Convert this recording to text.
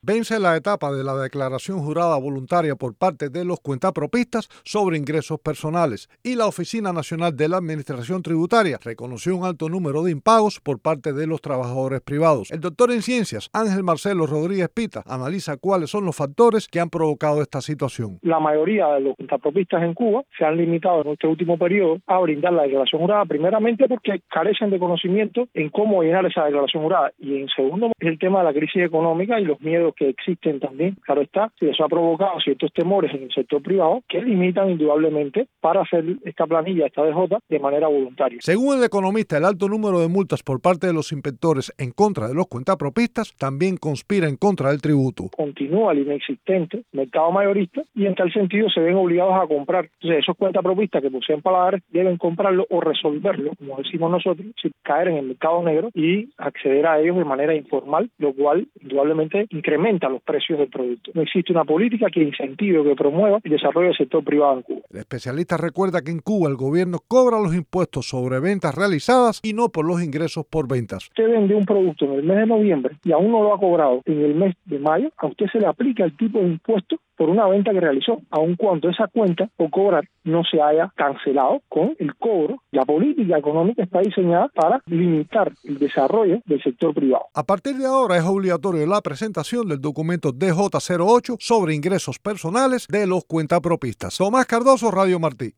Vence la etapa de la declaración jurada voluntaria por parte de los cuentapropistas sobre ingresos personales y la Oficina Nacional de la Administración Tributaria reconoció un alto número de impagos por parte de los trabajadores privados. El doctor en ciencias, Ángel Marcelo Rodríguez Pita, analiza cuáles son los factores que han provocado esta situación. La mayoría de los cuentapropistas en Cuba se han limitado en este último periodo a brindar la declaración jurada, primeramente porque carecen de conocimiento en cómo llenar esa declaración jurada, y en segundo es el tema de la crisis económica y los miedos que existen también, claro está, y eso ha provocado ciertos temores en el sector privado que limitan indudablemente para hacer esta planilla, esta DJ, de manera voluntaria. Según el economista, el alto número de multas por parte de los inspectores en contra de los cuentapropistas también conspira en contra del tributo. Continúa el inexistente mercado mayorista y en tal sentido se ven obligados a comprar. Entonces esos cuentapropistas que poseen paladares deben comprarlo o resolverlo, como decimos nosotros, sin caer en el mercado negro y acceder a ellos de manera informal, lo cual indudablemente incrementa los precios del producto. No existe una política que incentive o que promueva el desarrollo del sector privado en Cuba. El especialista recuerda que en Cuba el gobierno cobra los impuestos sobre ventas realizadas y no por los ingresos por ventas. Usted vende un producto en el mes de noviembre y aún no lo ha cobrado en el mes de mayo, a usted se le aplica el tipo de impuesto por una venta que realizó, aun cuando esa cuenta o cobrar no se haya cancelado con el cobro. La política económica está diseñada para limitar el desarrollo del sector privado. A partir de ahora es obligatorio la presentación del documento DJ-08 sobre ingresos personales de los cuentapropistas. Tomás Cardoso, Radio Martí.